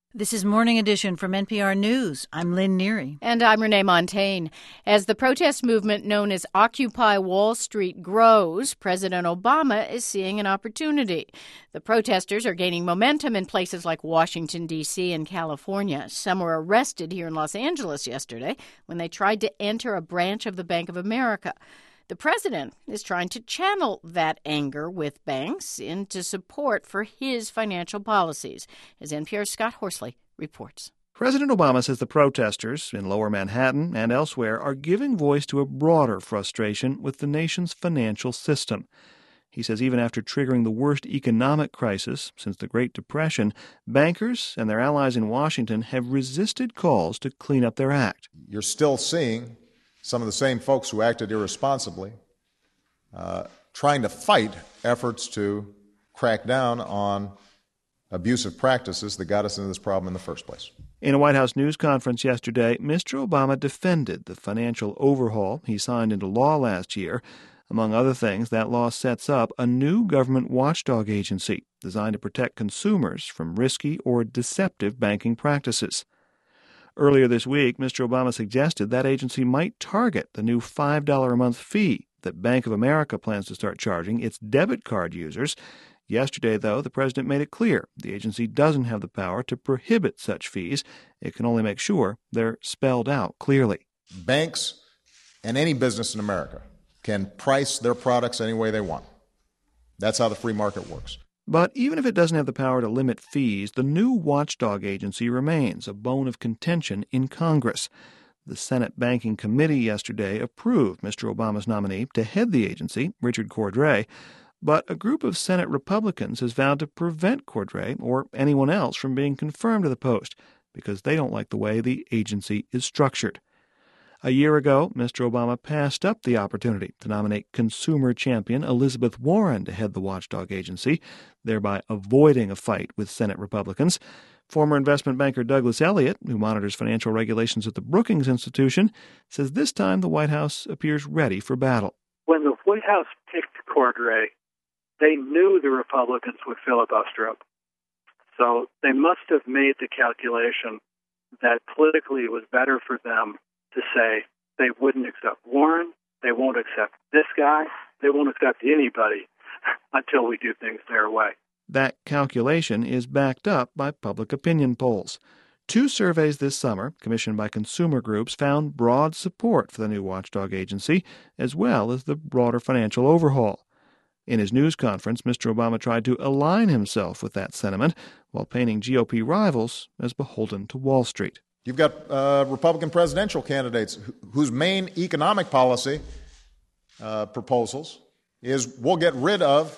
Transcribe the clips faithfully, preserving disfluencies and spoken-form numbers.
This is Morning Edition from N P R News. I'm Lynn Neary. And I'm Renee Montagne. As the protest movement known as Occupy Wall Street grows, President Obama is seeing an opportunity. The protesters are gaining momentum in places like Washington, D C and California. Some were arrested here in Los Angeles yesterday when they tried to enter a branch of the Bank of America. The president is trying to channel that anger with banks into support for his financial policies, as N P R's Scott Horsley reports. President Obama says the protesters in Lower Manhattan and elsewhere are giving voice to a broader frustration with the nation's financial system. He says even after triggering the worst economic crisis since the Great Depression, bankers and their allies in Washington have resisted calls to clean up their act. You're still seeing some of the same folks who acted irresponsibly uh, trying to fight efforts to crack down on abusive practices that got us into this problem in the first place. In a White House news conference yesterday, Mister Obama defended the financial overhaul he signed into law last year. Among other things, that law sets up a new government watchdog agency designed to protect consumers from risky or deceptive banking practices. Earlier this week, Mister Obama suggested that agency might target the new five dollars a month fee that Bank of America plans to start charging its debit card users. Yesterday, though, the president made it clear the agency doesn't have the power to prohibit such fees. It can only make sure they're spelled out clearly. Banks and any business in America can price their products any way they want. That's how the free market works. But even if it doesn't have the power to limit fees, the new watchdog agency remains a bone of contention in Congress. The Senate Banking Committee yesterday approved Mister Obama's nominee to head the agency, Richard Cordray, but a group of Senate Republicans has vowed to prevent Cordray or anyone else from being confirmed to the post because they don't like the way the agency is structured. A year ago, Mister Obama passed up the opportunity to nominate consumer champion Elizabeth Warren to head the watchdog agency, thereby avoiding a fight with Senate Republicans. Former investment banker Douglas Elliott, who monitors financial regulations at the Brookings Institution, says this time the White House appears ready for battle. When the White House picked Cordray, they knew the Republicans would filibuster him. So they must have made the calculation that politically it was better for them to say they wouldn't accept Warren, they won't accept this guy, they won't accept anybody until we do things their way. That calculation is backed up by public opinion polls. Two surveys this summer, commissioned by consumer groups, found broad support for the new watchdog agency, as well as the broader financial overhaul. In his news conference, Mister Obama tried to align himself with that sentiment while painting G O P rivals as beholden to Wall Street. You've got uh, Republican presidential candidates whose main economic policy uh, proposals is we'll get rid of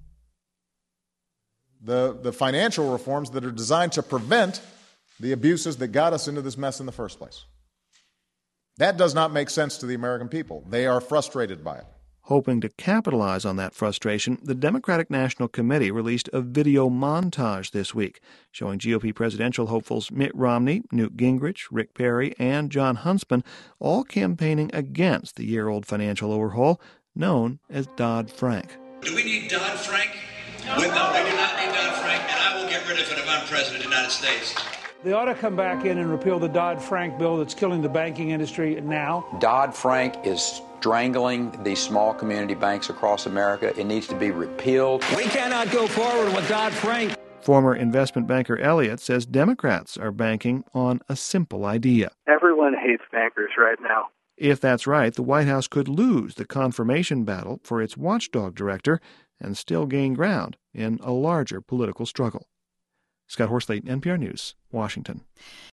the, the financial reforms that are designed to prevent the abuses that got us into this mess in the first place. That does not make sense to the American people. They are frustrated by it. Hoping to capitalize on that frustration, the Democratic National Committee released a video montage this week showing G O P presidential hopefuls Mitt Romney, Newt Gingrich, Rick Perry, and Jon Huntsman all campaigning against the year-old financial overhaul known as Dodd-Frank. Do we need Dodd-Frank? No, we do not need Dodd-Frank, and I will get rid of it if I'm president of the United States. They ought to come back in and repeal the Dodd-Frank bill that's killing the banking industry now. Dodd-Frank is strangling these small community banks across America. It needs to be repealed. We cannot go forward with Dodd-Frank. Former investment banker Elliott says Democrats are banking on a simple idea. Everyone hates bankers right now. If that's right, the White House could lose the confirmation battle for its watchdog director and still gain ground in a larger political struggle. Scott Horsley, N P R News, Washington.